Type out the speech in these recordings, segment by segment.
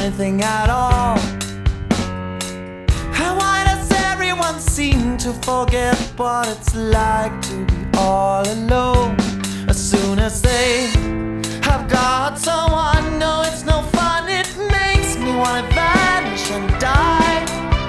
anything at all. And why does everyone seem to forget what it's like to be all alone? As soon as they have got someone, no, it's no fun. It makes me wanna vanish and die.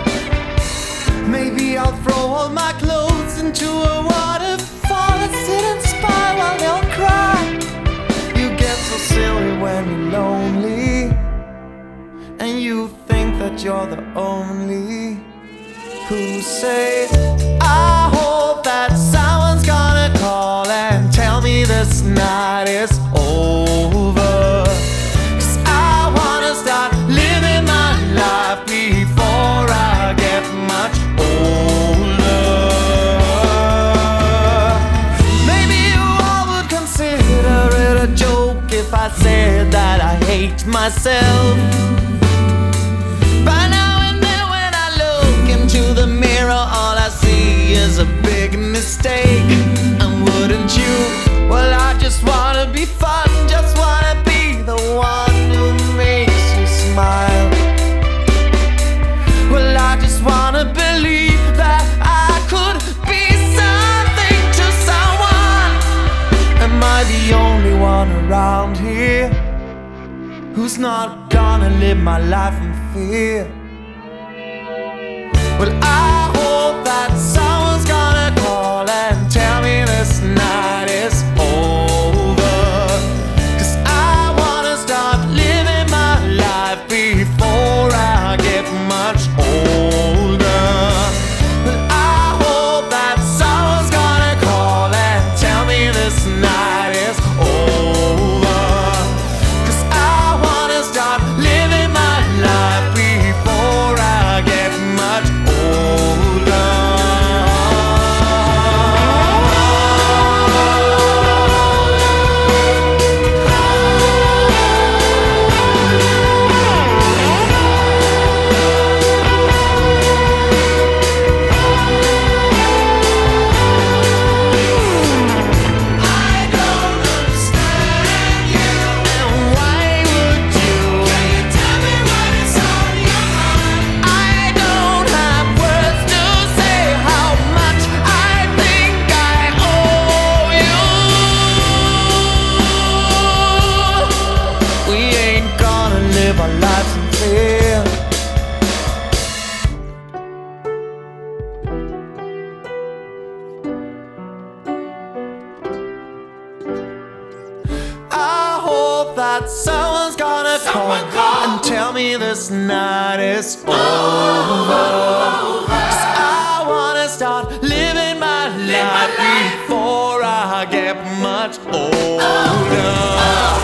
Maybe I'll throw all my clothes into a waterfall and sit and spy while they'll cry. You get so silly when you're lonely, and you think that you're the only who say, I hope that someone's gonna call and tell me this night is over. 'Cause I wanna start living my life before I get much older. Maybe you all would consider it a joke if I said that I hate myself. By now and then when I look into the mirror, all I see is a big mistake. And wouldn't you? Well, I just wanna be fun, just wanna be the one who makes you smile. Well, I just wanna believe that I could be something to someone. Am I the only one around here who's not gonna live my life in fear? Well, I hope that someone's gonna call and tell me this night is over. 'Cause I wanna start living my life before I get much older. Well, I hope that someone's gonna call and tell me this night is over. 'Cause I wanna start living my life before I get much older. Our lives in fear. I hope that someone's gonna call and tell me this night is over. 'Cause I wanna start living my life before I get much older.